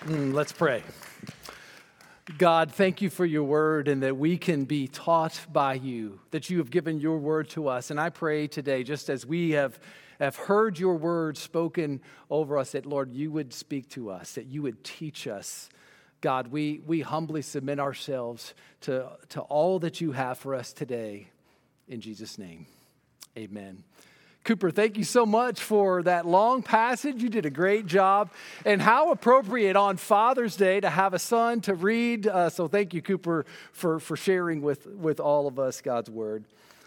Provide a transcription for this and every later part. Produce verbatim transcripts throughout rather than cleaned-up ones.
Mm, let's pray. God, thank you for your word and that we can be taught by you, that you have given your word to us. And I pray today, just as we have, have heard your word spoken over us, that, Lord, you would speak to us, that you would teach us. God, we, we humbly submit ourselves to, to all that you have for us today. In Jesus' name, amen. Cooper, thank you so much for that long passage. You did a great job. And how appropriate on Father's Day to have a son to read. Uh, so thank you, Cooper, for, for sharing with, with all of us God's word.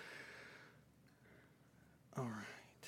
All right.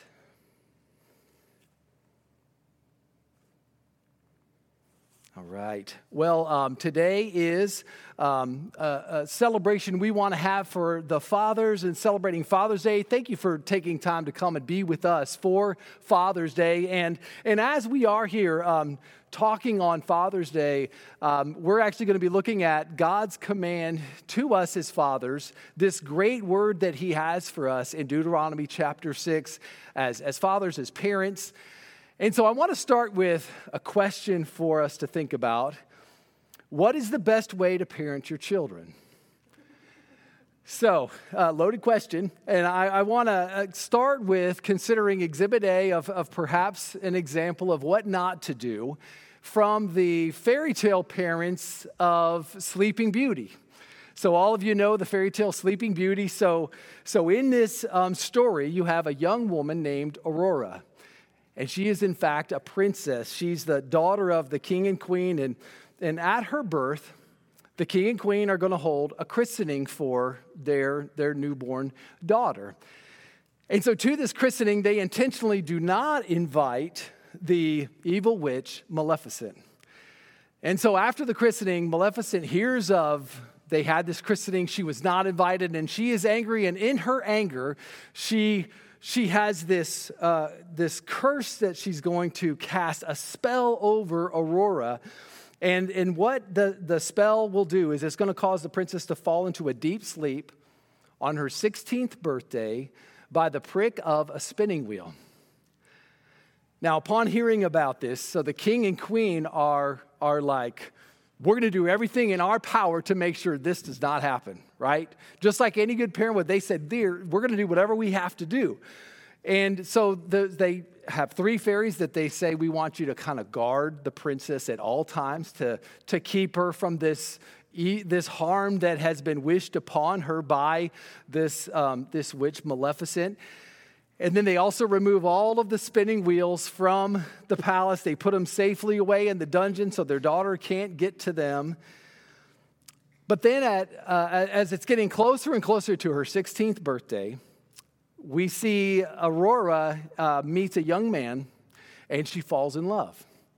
All right. Well, um, today is um, a, a celebration we want to have for the fathers and celebrating Father's Day. Thank you for taking time to come and be with us for Father's Day. And, and as we are here um, talking on Father's Day, um, we're actually going to be looking at God's command to us as fathers, this great word that he has for us in Deuteronomy chapter six as, as fathers, as parents. And so I want to start with a question for us to think about. What is the best way to parent your children? So, uh, loaded question. And I, I want to start with considering Exhibit A of, of perhaps an example of what not to do from the fairy tale parents of Sleeping Beauty. So all of you know the fairy tale Sleeping Beauty. So, so in this um, story, you have a young woman named Aurora. And she is, in fact, a princess. She's the daughter of the king and queen. And, and at her birth, the king and queen are going to hold a christening for their, their newborn daughter. And so to this christening, they intentionally do not invite the evil witch, Maleficent. And so after the christening, Maleficent hears of they had this christening. She was not invited, and she is angry. And in her anger, she... She has this, uh, this curse that she's going to cast, a spell over Aurora. And, and what the, the spell will do is it's going to cause the princess to fall into a deep sleep on her sixteenth birthday by the prick of a spinning wheel. Now, upon hearing about this, so the king and queen are, are like, we're going to do everything in our power to make sure this does not happen, right? Just like any good parent would, they said, dear, we're going to do whatever we have to do. And so the, they have three fairies that they say, we want you to kind of guard the princess at all times to, to keep her from this, this harm that has been wished upon her by this, um, this witch Maleficent. And then they also remove all of the spinning wheels from the palace. They put them safely away in the dungeon so their daughter can't get to them. But then at, uh, as it's getting closer and closer to her sixteenth birthday, we see Aurora uh, meets a young man and she falls in love.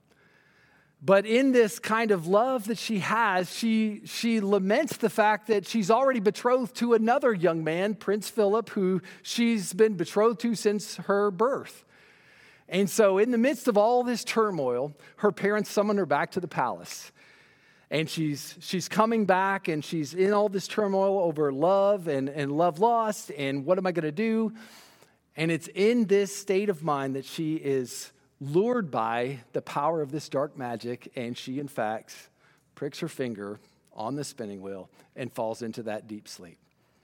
But in this kind of love that she has, she, she laments the fact that she's already betrothed to another young man, Prince Philip, who she's been betrothed to since her birth. And so in the midst of all this turmoil, her parents summon her back to the palace. And she's she's coming back and she's in all this turmoil over love and, and love lost and what am I going to do? And it's in this state of mind that she is lured by the power of this dark magic, and she, in fact, pricks her finger on the spinning wheel and falls into that deep sleep.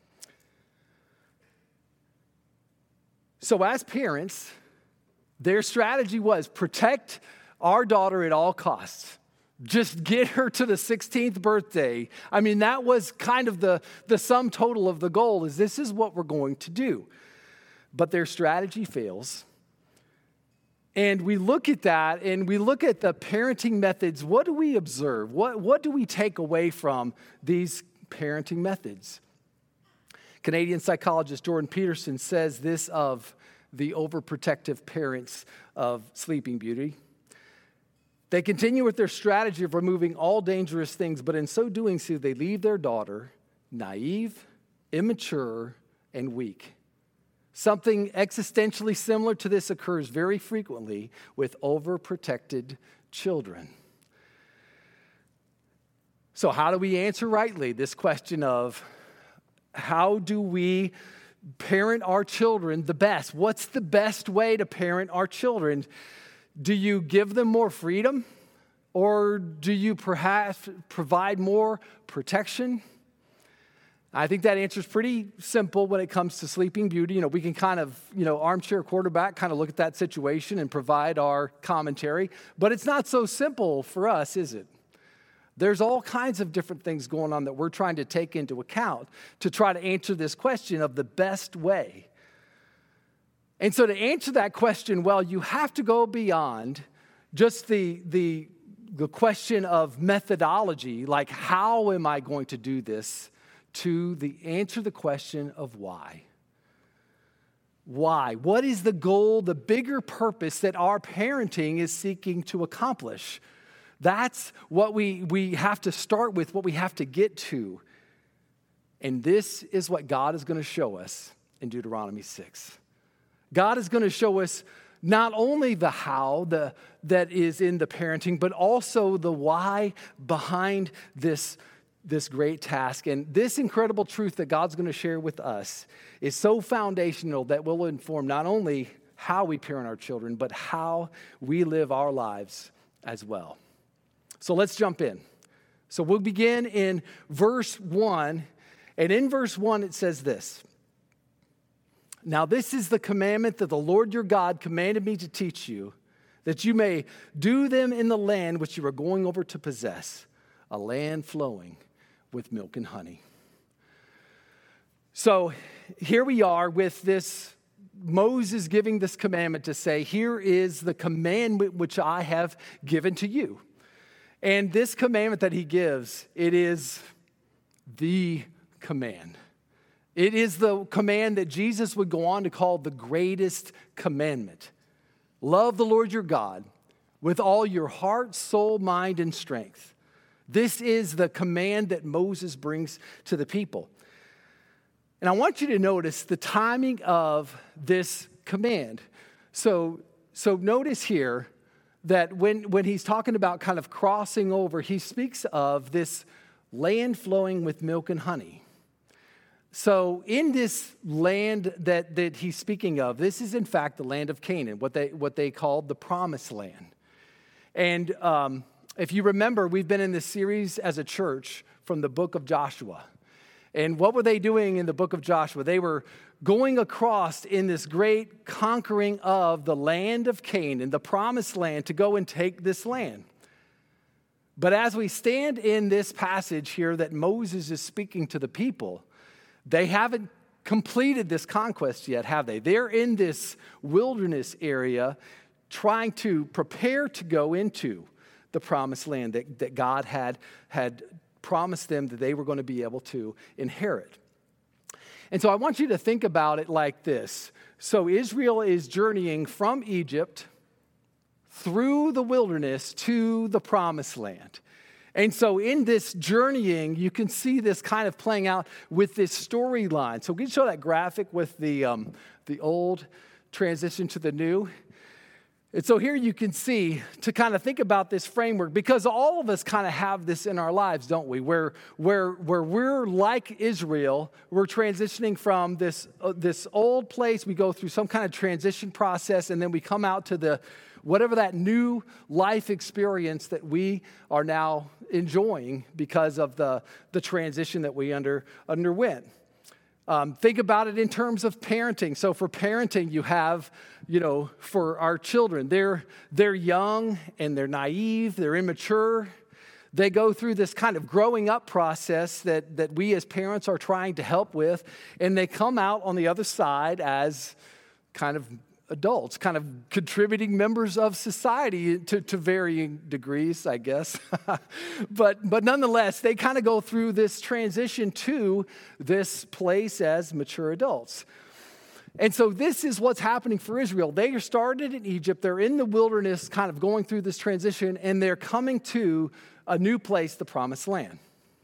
So as parents, their strategy was protect our daughter at all costs. Just get her to the sixteenth birthday. I mean, that was kind of the, the sum total of the goal, is this is what we're going to do. But their strategy fails. And we look at that and we look at the parenting methods. What do we observe? What, what do we take away from these parenting methods? Canadian psychologist Jordan Peterson says this of the overprotective parents of Sleeping Beauty. They continue with their strategy of removing all dangerous things, but in so doing so, they leave their daughter naive, immature, and weak. Something existentially similar to this occurs very frequently with overprotected children. So how do we answer rightly this question of how do we parent our children the best? What's the best way to parent our children? Do you give them more freedom? Or do you perhaps provide more protection? I think that answer is pretty simple when it comes to Sleeping Beauty. You know, we can kind of, you know, armchair quarterback, kind of look at that situation and provide our commentary. But it's not so simple for us, is it? There's all kinds of different things going on that we're trying to take into account to try to answer this question of the best way. And so to answer that question, well, you have to go beyond just the, the, the question of methodology, like how am I going to do this, to the answer the question of why. Why? What is the goal, the bigger purpose that our parenting is seeking to accomplish? That's what we, we have to start with, what we have to get to. And this is what God is going to show us in Deuteronomy six. God is going to show us not only the how the, that is in the parenting, but also the why behind this this great task. And this incredible truth that God's going to share with us is so foundational that will inform not only how we parent our children, but how we live our lives as well. So let's jump in. So we'll begin in verse one. And in verse one, it says this. Now this is the commandment that the Lord your God commanded me to teach you, that you may do them in the land which you are going over to possess, a land flowing with milk and honey. So here we are with this Moses giving this commandment to say, here is the commandment which I have given to you. And this commandment that he gives, it is the command. It is the command that Jesus would go on to call the greatest commandment. Love the Lord your God with all your heart, soul, mind, and strength. This is the command that Moses brings to the people. And I want you to notice the timing of this command. So, so notice here that when, when he's talking about kind of crossing over, he speaks of this land flowing with milk and honey. So in this land that, that he's speaking of, this is in fact the land of Canaan, what they, what they called the promised land. And um, if you remember, we've been in this series as a church from the book of Joshua. And what were they doing in the book of Joshua? They were going across in this great conquering of the land of Canaan, the promised land, to go and take this land. But as we stand in this passage here that Moses is speaking to the people, they haven't completed this conquest yet, have they? They're in this wilderness area trying to prepare to go into the promised land that, that God had, had promised them that they were going to be able to inherit. And so I want you to think about it like this. So Israel is journeying from Egypt through the wilderness to the promised land. And so in this journeying, you can see this kind of playing out with this storyline. So we can show that graphic with the, um, the old transition to the new. And so here you can see to kind of think about this framework, because all of us kind of have this in our lives, don't we? Where, where, where we're like Israel, we're transitioning from this, uh, this old place, we go through some kind of transition process, and then we come out to the whatever that new life experience that we are now enjoying because of the, the transition that we under, underwent. Um, think about it in terms of parenting. So for parenting, you have, you know, for our children, they're, they're young and they're naive, they're immature. They go through this kind of growing up process that, that we as parents are trying to help with, and they come out on the other side as kind of adults, kind of contributing members of society to, to varying degrees, I guess. but, but nonetheless, they kind of go through this transition to this place as mature adults. And so this is what's happening for Israel. They started in Egypt. They're in the wilderness kind of going through this transition, and they're coming to a new place, the Promised Land.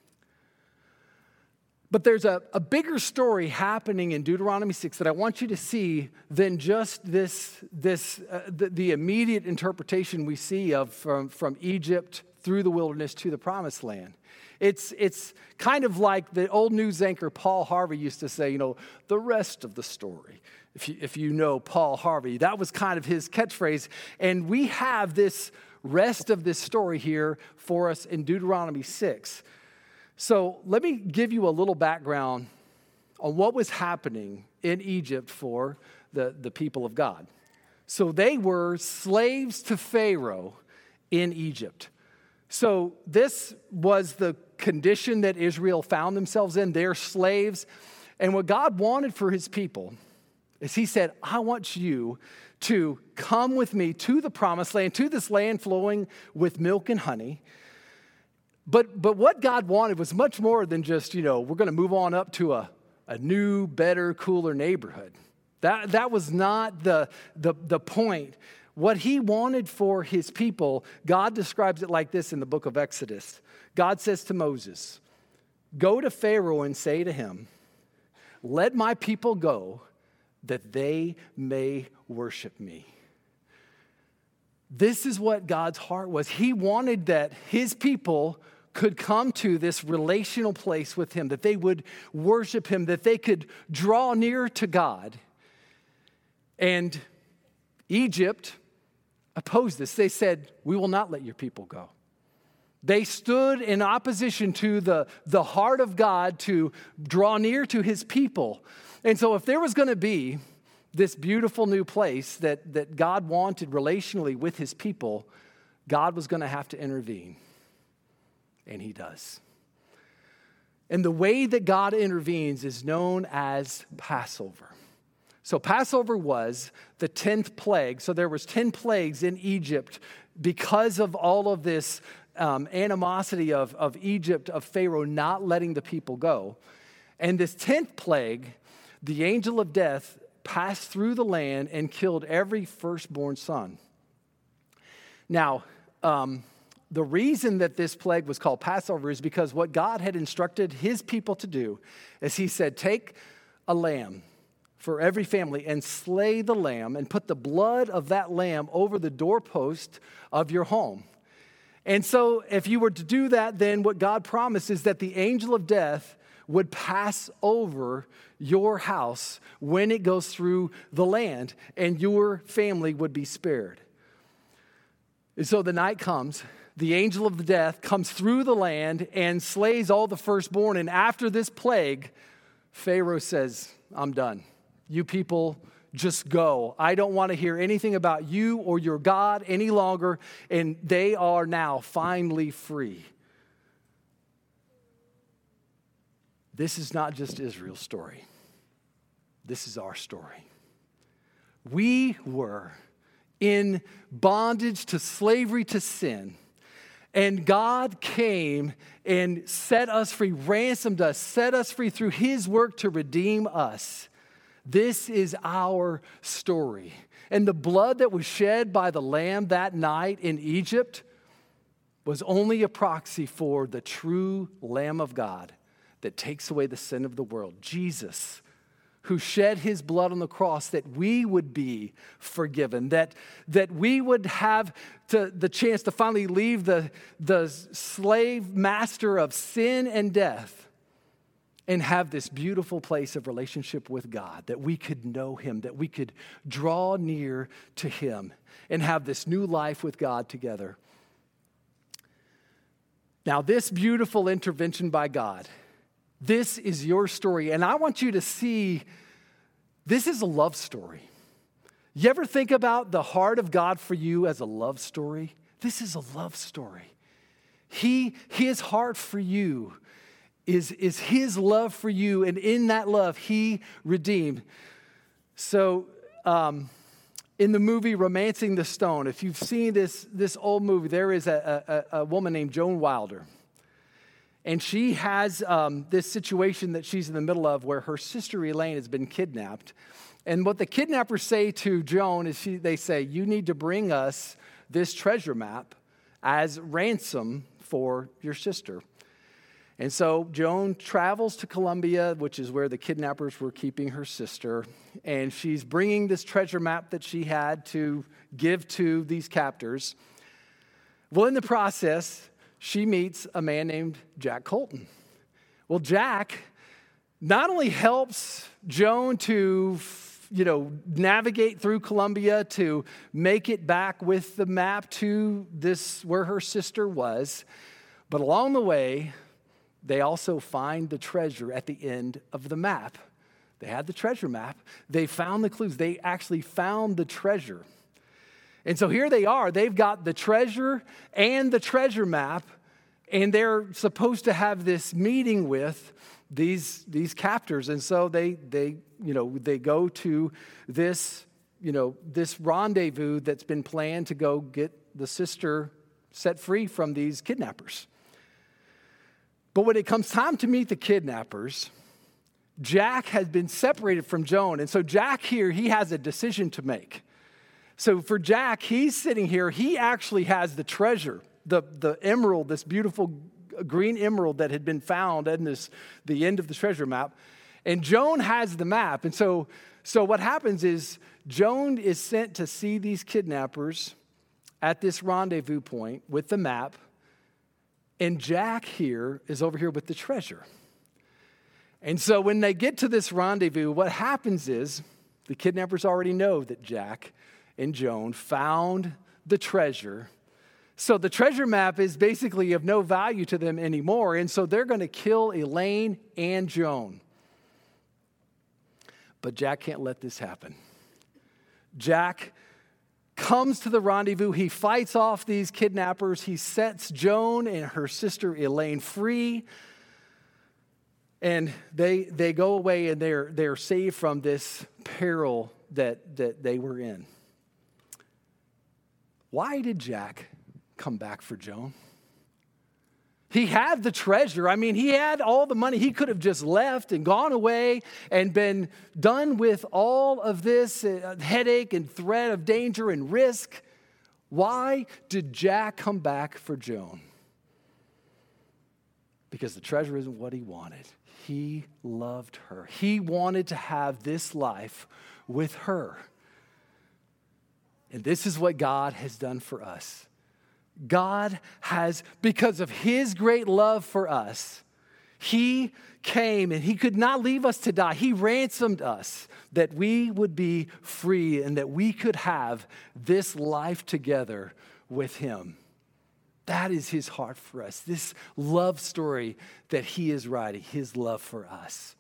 But there's a, a bigger story happening in Deuteronomy six that I want you to see than just this, this uh, the, the immediate interpretation we see of from, from Egypt through the wilderness to the Promised Land. It's, it's kind of like the old news anchor Paul Harvey used to say, you know, the rest of the story. If you, if you know Paul Harvey, that was kind of his catchphrase. And we have this rest of this story here for us in Deuteronomy six. So let me give you a little background on what was happening in Egypt for the, the people of God. So they were slaves to Pharaoh in Egypt. So this was the condition that Israel found themselves in. They're slaves. And what God wanted for his people is he said, I want you to come with me to the promised land, to this land flowing with milk and honey. But, but what God wanted was much more than just, you know, we're going to move on up to a, a new, better, cooler neighborhood. That, that was not the, the, the point. What he wanted for his people, God describes it like this in the book of Exodus. God says to Moses, go to Pharaoh and say to him, let my people go that they may worship me. This is what God's heart was. He wanted that his people could come to this relational place with him, that they would worship him, that they could draw near to God. And Egypt opposed this. They said, we will not let your people go. They stood in opposition to the, the heart of God to draw near to his people. And so if there was going to be this beautiful new place that, that God wanted relationally with his people, God was going to have to intervene. And he does. And the way that God intervenes is known as Passover. So Passover was the tenth plague. So there was ten plagues in Egypt because of all of this um, animosity of, of Egypt, of Pharaoh not letting the people go. And this tenth plague, the angel of death passed through the land and killed every firstborn son. Now, um, the reason that this plague was called Passover is because what God had instructed his people to do is he said, take a lamb for every family and slay the lamb and put the blood of that lamb over the doorpost of your home. And so if you were to do that, then what God promised is that the angel of death would pass over your house when it goes through the land, and your family would be spared. And so the night comes, the angel of the death comes through the land and slays all the firstborn. And after this plague, Pharaoh says, I'm done. You people just go. I don't want to hear anything about you or your God any longer. And they are now finally free. This is not just Israel's story. This is our story. We were in bondage to slavery to sin. And God came and set us free, ransomed us, set us free through his work to redeem us. This is our story. And the blood that was shed by the lamb that night in Egypt was only a proxy for the true Lamb of God that takes away the sin of the world, Jesus, who shed his blood on the cross that we would be forgiven, that, that we would have to, the chance to finally leave the, the slave master of sin and death and have this beautiful place of relationship with God, that we could know him, that we could draw near to him and have this new life with God together. Now, this beautiful intervention by God, this is your story, and I want you to see this is a love story. You ever think about the heart of God for you as a love story? This is a love story. He, his heart for you is, is his love for you, and in that love, he redeemed. So, um, in the movie Romancing the Stone, if you've seen this, this old movie, there is a, a, a woman named Joan Wilder. And she has um, this situation that she's in the middle of where her sister Elaine has been kidnapped. And what the kidnappers say to Joan is she, they say, you need to bring us this treasure map as ransom for your sister. And so Joan travels to Colombia, which is where the kidnappers were keeping her sister. And she's bringing this treasure map that she had to give to these captors. Well, in the process, she meets a man named Jack Colton. Well, Jack not only helps Joan to f- you know, navigate through Colombia to make it back with the map to this, where her sister was. But along the way, they also find the treasure at the end of the map. They had the treasure map. They found the clues. They actually found the treasure. And so here they are. They've got the treasure and the treasure map, and they're supposed to have this meeting with these, these captors. And so they, they, you know, they go to this, you know, this rendezvous that's been planned to go get the sister set free from these kidnappers. But when it comes time to meet the kidnappers, Jack has been separated from Joan. And so Jack here, he has a decision to make. So for Jack, he's sitting here, he actually has the treasure, the, the emerald, this beautiful green emerald that had been found in this, the end of the treasure map. And Joan has the map. And so, so what happens is Joan is sent to see these kidnappers at this rendezvous point with the map. And Jack here is over here with the treasure. And so when they get to this rendezvous, what happens is the kidnappers already know that Jack and Joan found the treasure. So the treasure map is basically of no value to them anymore. And so they're going to kill Elaine and Joan. But Jack can't let this happen. Jack comes to the rendezvous. He fights off these kidnappers. He sets Joan and her sister Elaine free. And they, they go away and they're, they're saved from this peril that, that they were in. Why did Jack come back for Joan? He had the treasure. I mean, he had all the money. He could have just left and gone away and been done with all of this uh, headache and threat of danger and risk. Why did Jack come back for Joan? Because the treasure isn't what he wanted. He loved her. He wanted to have this life with her. And this is what God has done for us. God has, because of his great love for us, he came and he could not leave us to die. He ransomed us that we would be free and that we could have this life together with him. That is his heart for us. This love story that he is writing, his love for us.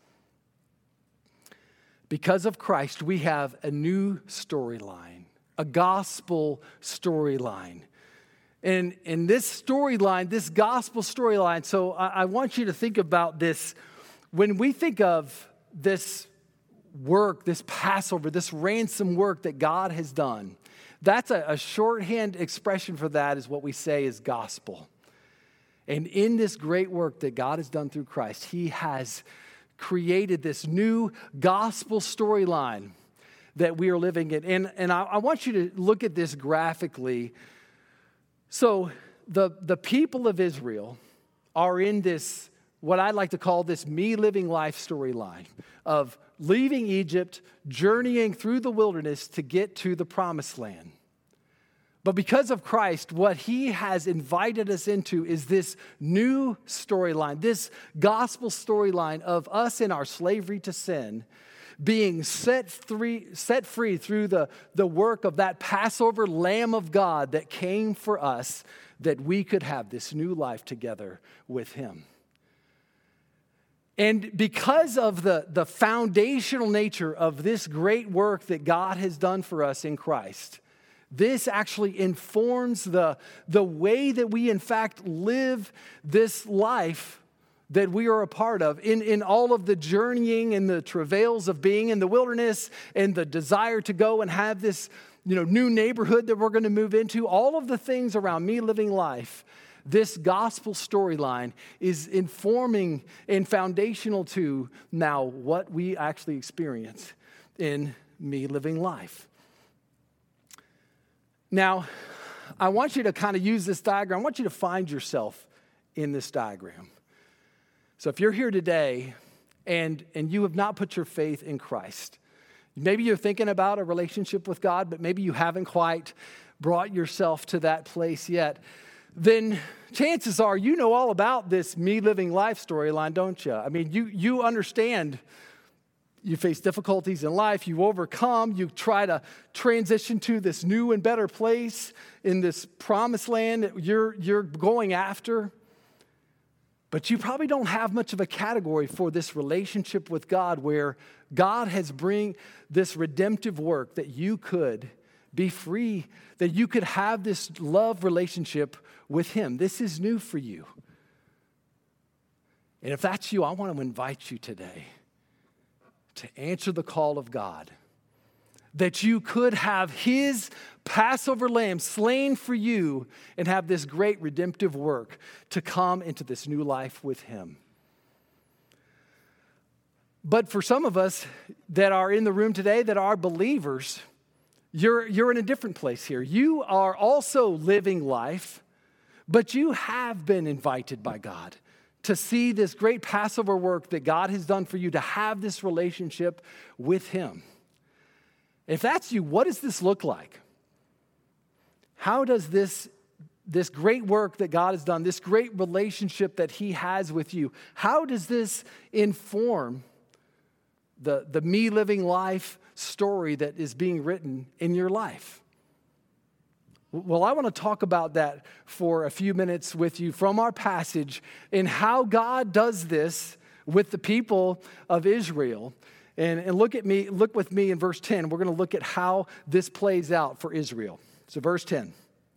Because of Christ, we have a new storyline, a gospel storyline. And in this storyline, this gospel storyline, so I, I want you to think about this. When we think of this work, this Passover, this ransom work that God has done, that's a, a shorthand expression for that is what we say is gospel. And in this great work that God has done through Christ, he has created this new gospel storyline that we are living in. And, and I, I want you to look at this graphically. So the, the people of Israel are in this, what I'd like to call this me living life storyline of leaving Egypt, journeying through the wilderness to get to the promised land. But because of Christ, what he has invited us into is this new storyline, this gospel storyline of us in our slavery to sin being set free, set free through the, the work of that Passover Lamb of God that came for us, that we could have this new life together with him. And because of the, the foundational nature of this great work that God has done for us in Christ, this actually informs the, the way that we in fact live this life that we are a part of in, in all of the journeying and the travails of being in the wilderness and the desire to go and have this, you know, new neighborhood that we're going to move into, all of the things around me living life. This gospel storyline is informing and foundational to now what we actually experience in me living life. Now, I want you to kind of use this diagram. I want you to find yourself in this diagram. So if you're here today and, and you have not put your faith in Christ, maybe you're thinking about a relationship with God, but maybe you haven't quite brought yourself to that place yet, then chances are you know all about this me living life storyline, don't you? I mean, you you understand, you face difficulties in life, you overcome, you try to transition to this new and better place in this promised land that you're, you're going after. But you probably don't have much of a category for this relationship with God where God has bring this redemptive work that you could be free, that you could have this love relationship with Him. This is new for you. And if that's you, I want to invite you today to answer the call of God, that you could have His Passover lamb slain for you and have this great redemptive work to come into this new life with Him. But for some of us that are in the room today that are believers, you're, you're in a different place here. You are also living life, but you have been invited by God to see this great Passover work that God has done for you, to have this relationship with Him. If that's you, what does this look like? How does this, this great work that God has done, this great relationship that He has with you, how does this inform the, the me living life story that is being written in your life? Well, I want to talk about that for a few minutes with you from our passage and how God does this with the people of Israel. And, and look at me, look with me in verse ten. We're going to look at how this plays out for Israel. So verse ten.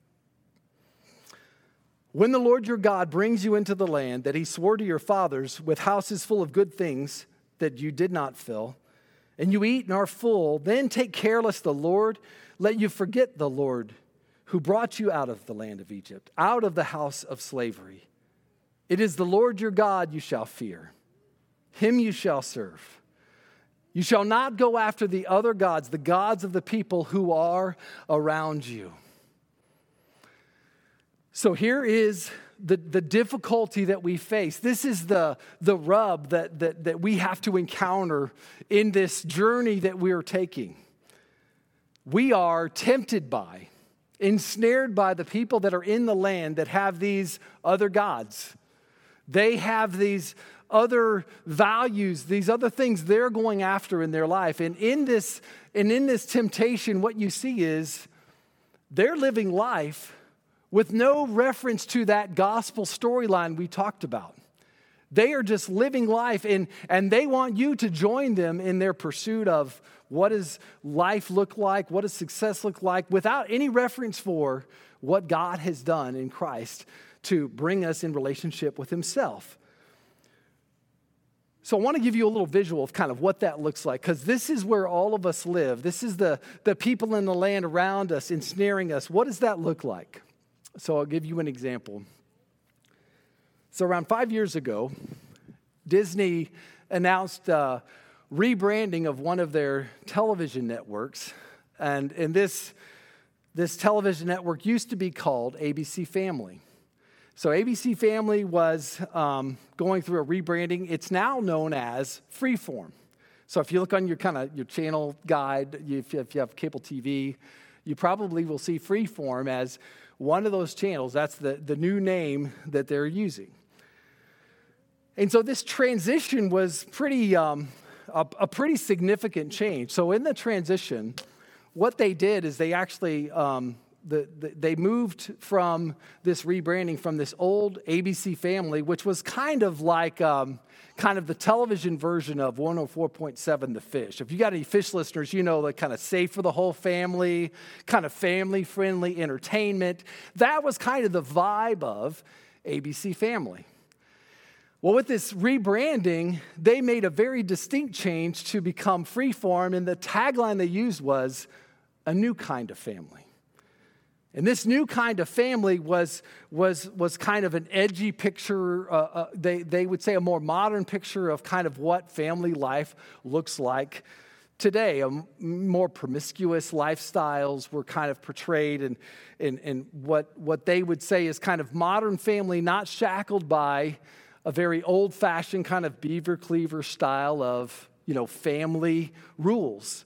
When the Lord your God brings you into the land that He swore to your fathers with houses full of good things that you did not fill, and you eat and are full, then take care lest the Lord let you forget the Lord who brought you out of the land of Egypt, out of the house of slavery. It is the Lord your God you shall fear. Him you shall serve. You shall not go after the other gods, the gods of the people who are around you. So here is the, the difficulty that we face. This is the, the rub that, that, that we have to encounter in this journey that we are taking. We are tempted by, ensnared by the people that are in the land that have these other gods. They have these other values, these other things they're going after in their life. And in this, and in this temptation, what you see is they're living life with no reference to that gospel storyline we talked about. They are just living life, and, and they want you to join them in their pursuit of what does life look like, what does success look like, without any reference for what God has done in Christ to bring us in relationship with Himself. So I want to give you a little visual of kind of what that looks like, because this is where all of us live. This is the, the people in the land around us ensnaring us. What does that look like? So I'll give you an example. So around five years ago, Disney announced uh, rebranding of one of their television networks. And, and this, this television network used to be called A B C Family. So A B C Family was um, going through a rebranding. It's now known as Freeform. So if you look on your kind of your channel guide, if you, if you have cable T V, you probably will see Freeform as one of those channels. That's the, the new name that they're using. And so this transition was pretty um, a, a pretty significant change. So in the transition, what they did is they actually um, the, the, they moved from this rebranding from this old A B C Family, which was kind of like um, kind of the television version of one oh four point seven The Fish. If you got any Fish listeners, you know, the kind of safe for the whole family, kind of family-friendly entertainment. That was kind of the vibe of A B C Family. Well, with this rebranding, they made a very distinct change to become Freeform, and the tagline they used was, a new kind of family. And this new kind of family was, was, was kind of an edgy picture, uh, uh, they, they would say a more modern picture of kind of what family life looks like today. A more promiscuous lifestyles were kind of portrayed, and, and, and what, what they would say is kind of modern family, not shackled by a very old-fashioned kind of beaver cleaver style of, you know, family rules.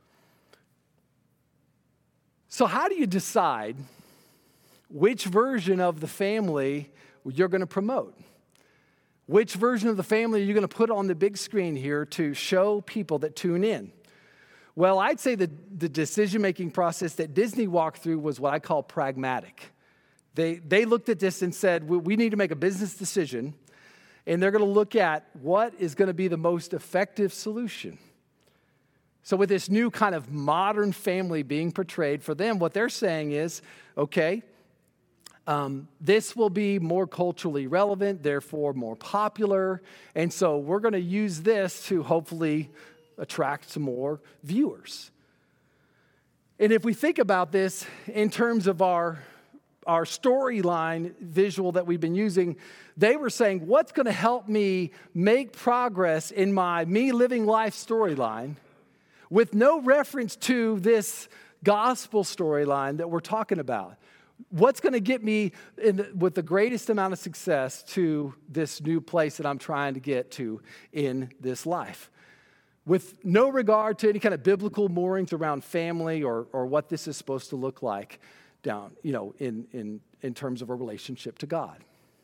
So how do you decide which version of the family you're going to promote? Which version of the family are you going to put on the big screen here to show people that tune in? Well, I'd say that the decision-making process that Disney walked through was what I call pragmatic. They, they looked at this and said, we need to make a business decision, and they're going to look at what is going to be the most effective solution. So with this new kind of modern family being portrayed, for them, what they're saying is, okay, um, this will be more culturally relevant, therefore more popular, and so we're going to use this to hopefully attract some more viewers. And if we think about this in terms of our, our storyline visual that we've been using, they were saying, what's going to help me make progress in my me living life storyline with no reference to this gospel storyline that we're talking about? What's going to get me in the, with the greatest amount of success to this new place that I'm trying to get to in this life? With no regard to any kind of biblical moorings around family or, or what this is supposed to look like down, you know, in, in, in terms of a relationship to God.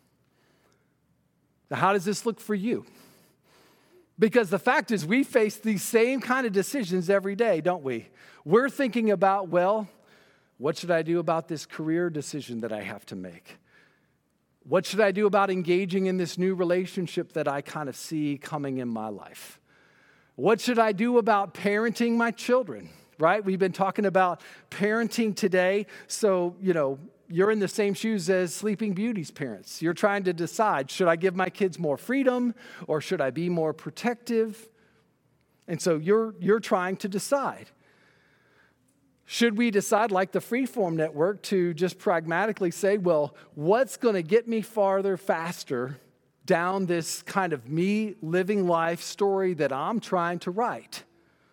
Now, how does this look for you? Because the fact is, we face these same kind of decisions every day, don't we? We're thinking about, well, what should I do about this career decision that I have to make? What should I do about engaging in this new relationship that I kind of see coming in my life? What should I do about parenting my children, right? We've been talking about parenting today. So, you know, you're in the same shoes as Sleeping Beauty's parents. You're trying to decide, should I give my kids more freedom or should I be more protective? And so you're, you're trying to decide. Should we decide, like the Freeform Network, to just pragmatically say, well, what's going to get me farther, faster down this kind of me living life story that I'm trying to write?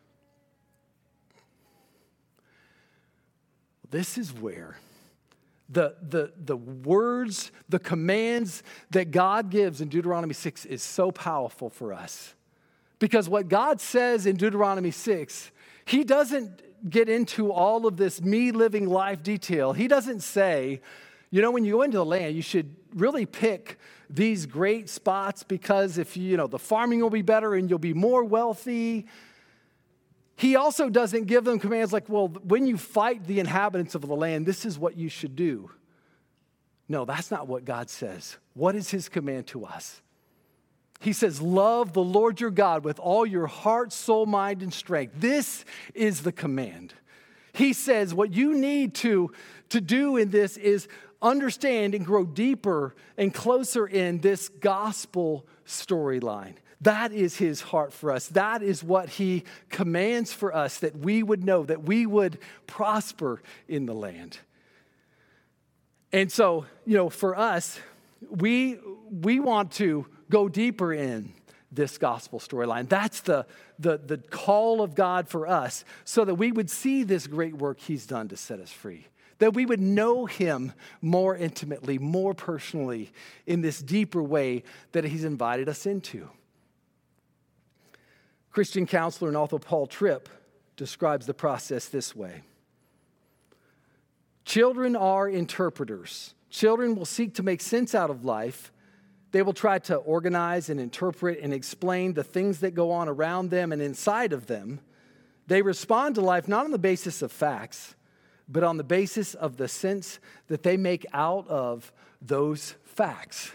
This is where the, the, the words, the commands that God gives in Deuteronomy six is so powerful for us. Because what God says in Deuteronomy six, he doesn't get into all of this me living life detail. He doesn't say, you know, when you go into the land, you should really pick these great spots because if you, you know, the farming will be better and you'll be more wealthy. He also doesn't give them commands like, well, when you fight the inhabitants of the land, this is what you should do. No, that's not what God says. What is his command to us? He says, love the Lord your God with all your heart, soul, mind, and strength. This is the command. He says what you need to, to do in this is understand and grow deeper and closer in this gospel storyline. That is his heart for us. That is what he commands for us, that we would know, that we would prosper in the land. And so, you know, for us, we, we want to go deeper in this gospel storyline. That's the, the, the call of God for us, so that we would see this great work he's done to set us free. That we would know him more intimately, more personally, in this deeper way that he's invited us into. Christian counselor and author Paul Tripp describes the process this way. Children are interpreters. Children will seek to make sense out of life. They will try to organize and interpret and explain the things that go on around them and inside of them. They respond to life not on the basis of facts, but on the basis of the sense that they make out of those facts.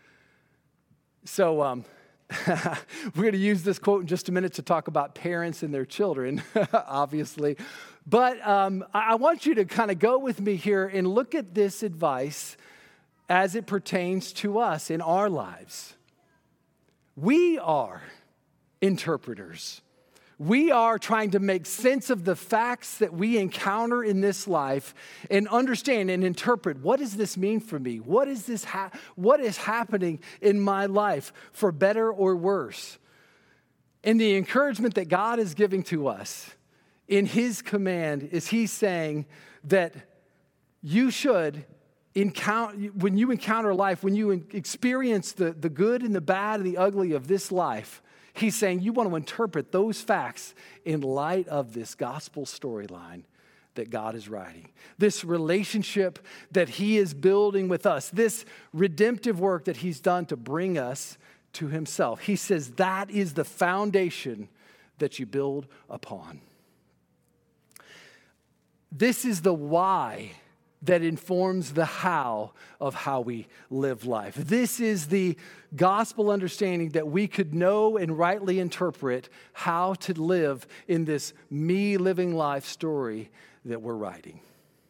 So um, we're going to use this quote in just a minute to talk about parents and their children, obviously. But um, I want you to kind of go with me here and look at this advice as it pertains to us in our lives. We are interpreters. We are trying to make sense of the facts that we encounter in this life and understand and interpret, what does this mean for me? What is this? Ha- what is happening in my life, for better or worse? And the encouragement that God is giving to us in his command is he's saying that you should encounter, when you encounter life, when you experience the, the good and the bad and the ugly of this life, he's saying you want to interpret those facts in light of this gospel storyline that God is writing. This relationship that he is building with us. This redemptive work that he's done to bring us to himself. He says that is the foundation that you build upon. This is the why that informs the how of how we live life. This is the gospel understanding that we could know and rightly interpret how to live in this me living life story that we're writing.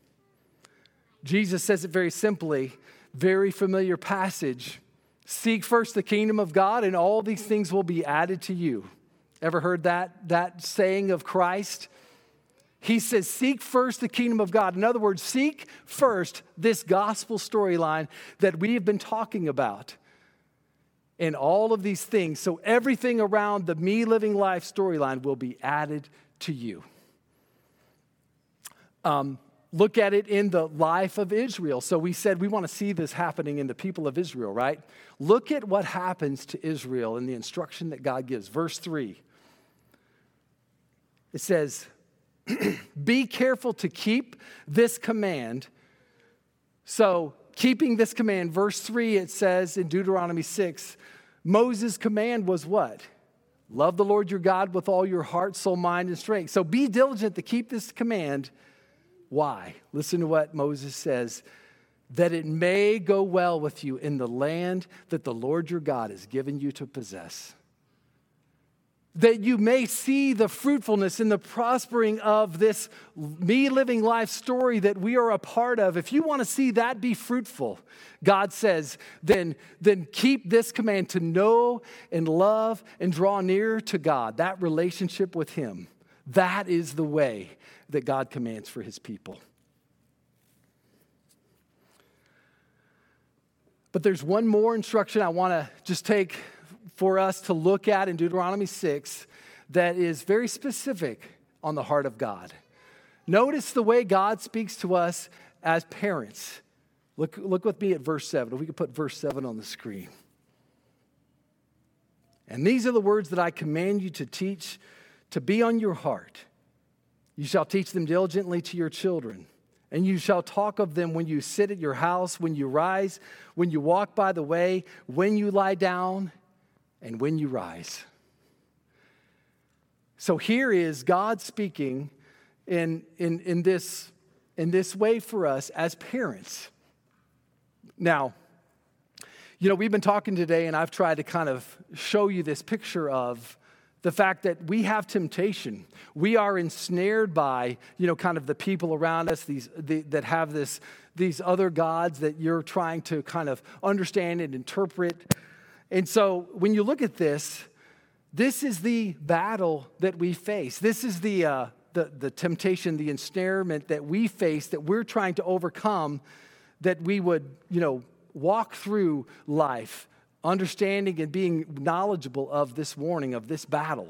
Jesus says it very simply, very familiar passage. Seek first the kingdom of God and all these things will be added to you. Ever heard that, that saying of Christ? He says, seek first the kingdom of God. In other words, seek first this gospel storyline that we have been talking about. And all of these things, so everything around the me living life storyline will be added to you. Um, look at it in the life of Israel. So we said we want to see this happening in the people of Israel, right? Look at what happens to Israel in the instruction that God gives. Verse three. It says, be careful to keep this command. So keeping this command, verse three, it says in Deuteronomy six, Moses' command was what? Love the Lord your God with all your heart, soul, mind, and strength. So be diligent to keep this command. Why? Listen to what Moses says. That it may go well with you in the land that the Lord your God has given you to possess. That you may see the fruitfulness and the prospering of this me living life story that we are a part of. If you want to see that be fruitful, God says, then, then keep this command to know and love and draw near to God, that relationship with him. That is the way that God commands for his people. But there's one more instruction I want to just take for us to look at in Deuteronomy six that is very specific on the heart of God. Notice the way God speaks to us as parents. Look, look with me at verse seven. If we could put verse seven on the screen. And these are the words that I command you to teach, to be on your heart. You shall teach them diligently to your children. And you shall talk of them when you sit at your house, when you rise, when you walk by the way, when you lie down, and when you rise. So here is God speaking in, in, in, this, in this way for us as parents. Now, you know, we've been talking today, and I've tried to kind of show you this picture of the fact that we have temptation. We are ensnared by, you know, kind of the people around us, these the, that have this, these other gods that you're trying to kind of understand and interpret. And so when you look at this, this is the battle that we face. This is the, uh, the, the temptation, the ensnarement that we face, that we're trying to overcome, that we would, you know, walk through life, understanding and being knowledgeable of this warning, of this battle.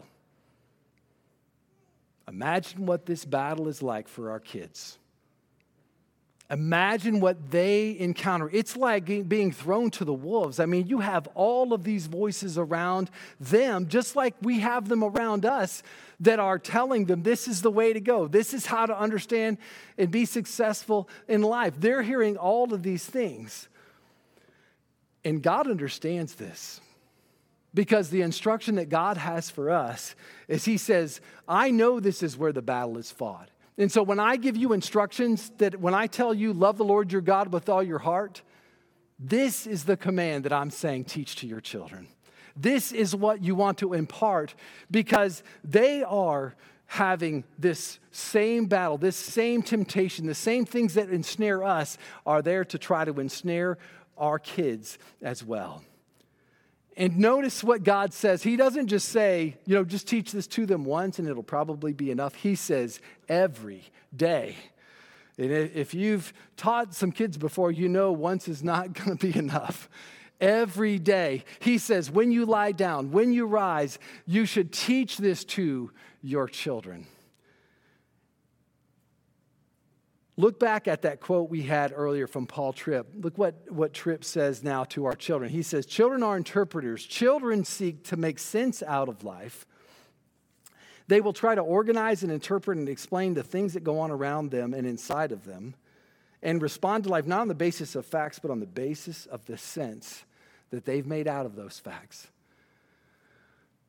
Imagine what this battle is like for our kids. Imagine what they encounter. It's like being thrown to the wolves. I mean, you have all of these voices around them, just like we have them around us, that are telling them this is the way to go. This is how to understand and be successful in life. They're hearing all of these things. And God understands this, because the instruction that God has for us is he says, I know this is where the battle is fought. And so when I give you instructions, that when I tell you love the Lord your God with all your heart, this is the command that I'm saying teach to your children. This is what you want to impart, because they are having this same battle, this same temptation, the same things that ensnare us are there to try to ensnare our kids as well. And notice what God says. He doesn't just say, you know, just teach this to them once and it'll probably be enough. He says every day. And if you've taught some kids before, you know once is not going to be enough. Every day. He says, when you lie down, when you rise, you should teach this to your children. Look back at that quote we had earlier from Paul Tripp. Look what, what Tripp says now to our children. He says, children are interpreters. Children seek to make sense out of life. They will try to organize and interpret and explain the things that go on around them and inside of them, and respond to life not on the basis of facts, but on the basis of the sense that they've made out of those facts.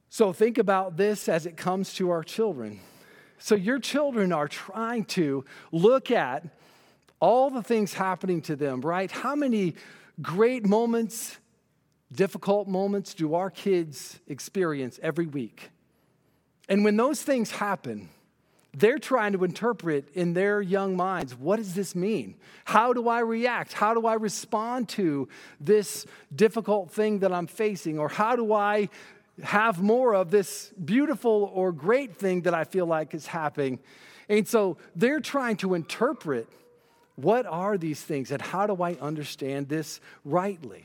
So think about this as it comes to our children. So your children are trying to look at all the things happening to them, right? How many great moments, difficult moments do our kids experience every week? And when those things happen, they're trying to interpret in their young minds, what does this mean? How do I react? How do I respond to this difficult thing that I'm facing? Or how do I have more of this beautiful or great thing that I feel like is happening? And so they're trying to interpret, what are these things and how do I understand this rightly?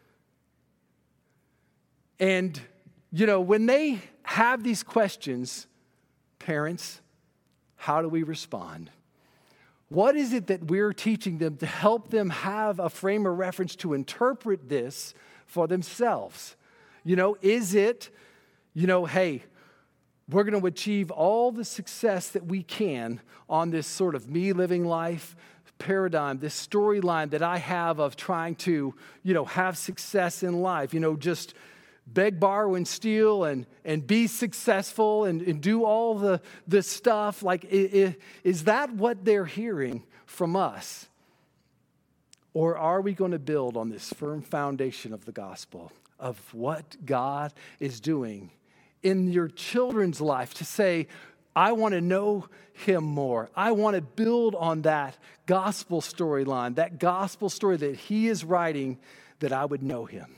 And, you know, when they have these questions, parents, how do we respond? What is it that we're teaching them to help them have a frame of reference to interpret this for themselves? You know, is it, you know, hey, we're going to achieve all the success that we can on this sort of me living life paradigm, this storyline that I have of trying to, you know, have success in life, you know, just beg, borrow, and steal, and, and be successful, and, and do all the, the stuff. Like, is, is that what they're hearing from us? Or are we going to build on this firm foundation of the gospel, of what God is doing in your children's life to say, I want to know him more. I want to build on that gospel storyline, that gospel story that he is writing, that I would know him.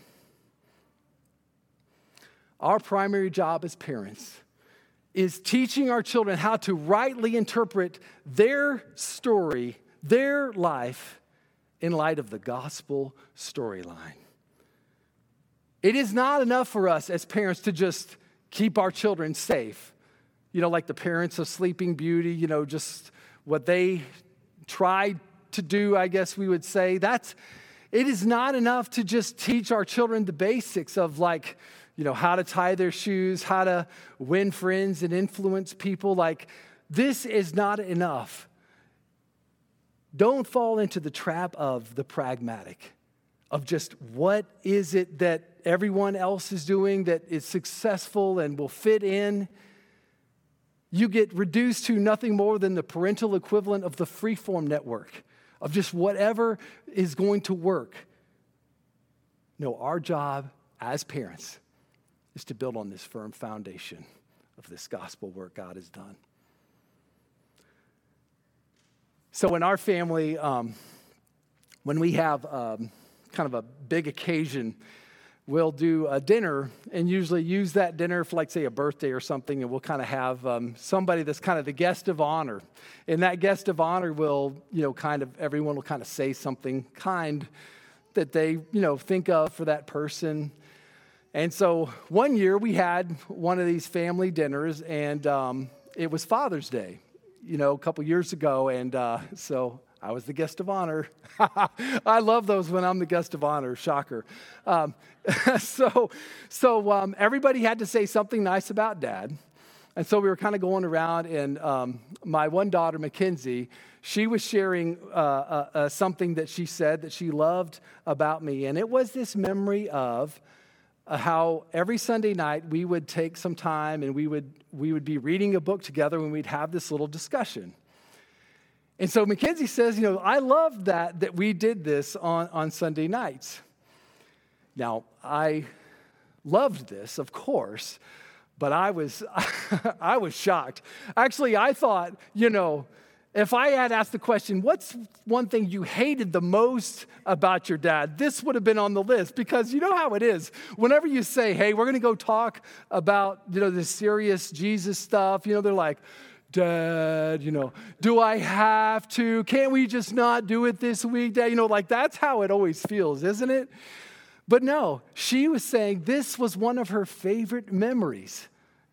Our primary job as parents is teaching our children how to rightly interpret their story, their life, in light of the gospel storyline. It is not enough for us as parents to just keep our children safe. You know, like the parents of Sleeping Beauty, you know, just what they tried to do, I guess we would say. That's, it is not enough to just teach our children the basics of, like, you know, how to tie their shoes, how to win friends and influence people. Like, this is not enough. Don't fall into the trap of the pragmatic, of just what is it that everyone else is doing that is successful and will fit in. You get reduced to nothing more than the parental equivalent of the freeform network, of just whatever is going to work. No, our job as parents is to build on this firm foundation of this gospel work God has done. So in our family, um, when we have um, kind of a big occasion, we'll do a dinner and usually use that dinner for, like, say, a birthday or something, and we'll kind of have um, somebody that's kind of the guest of honor. And that guest of honor will, you know, kind of, everyone will kind of say something kind that they, you know, think of for that person. And so one year we had one of these family dinners, and um, it was Father's Day, you know, a couple years ago. And uh, so I was the guest of honor. I love those when I'm the guest of honor, shocker. Um, so so um, everybody had to say something nice about Dad. And so we were kind of going around, and um, my one daughter, Mackenzie, she was sharing uh, uh, uh, something that she said that she loved about me. And it was this memory of Uh, how every Sunday night we would take some time and we would we would be reading a book together and we'd have this little discussion. And so Mackenzie says, you know, I loved that that we did this on, on Sunday nights. Now, I loved this, of course, but I was I was shocked. Actually, I thought, you know, if I had asked the question, what's one thing you hated the most about your dad? This would have been on the list, because you know how it is. Whenever you say, hey, we're going to go talk about, you know, this serious Jesus stuff, you know, they're like, Dad, you know, do I have to? Can't we just not do it this week, Dad? You know, like, that's how it always feels, isn't it? But no, she was saying this was one of her favorite memories.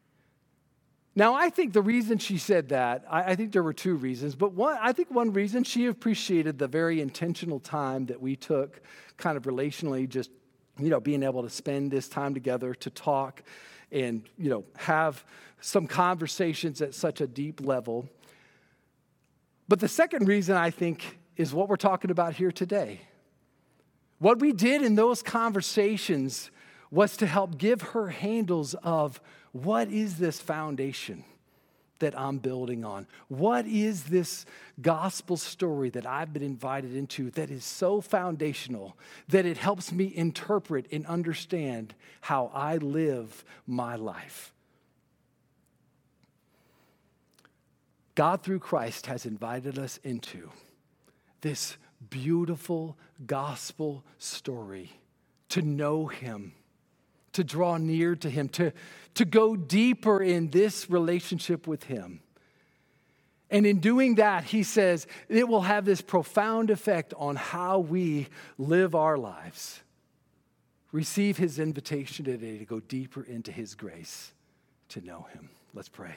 Now, I think the reason she said that, I, I think there were two reasons, but one, I think one reason, she appreciated the very intentional time that we took kind of relationally, just, you know, being able to spend this time together to talk and, you know, have some conversations at such a deep level. But the second reason, I think, is what we're talking about here today. What we did in those conversations was to help give her handles of what is this foundation that I'm building on? What is this gospel story that I've been invited into that is so foundational that it helps me interpret and understand how I live my life? God, through Christ, has invited us into this beautiful gospel story to know him, to draw near to him, to, to go deeper in this relationship with him. And in doing that, he says, it will have this profound effect on how we live our lives. Receive his invitation today to go deeper into his grace, to know him. Let's pray.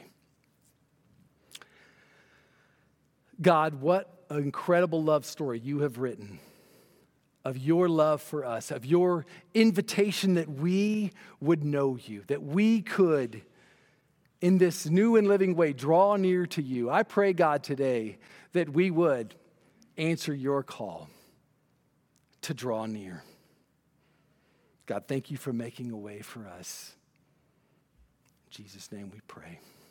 God, what an incredible love story you have written of your love for us, of your invitation that we would know you, that we could, in this new and living way, draw near to you. I pray, God, today that we would answer your call to draw near. God, thank you for making a way for us. In Jesus' name we pray.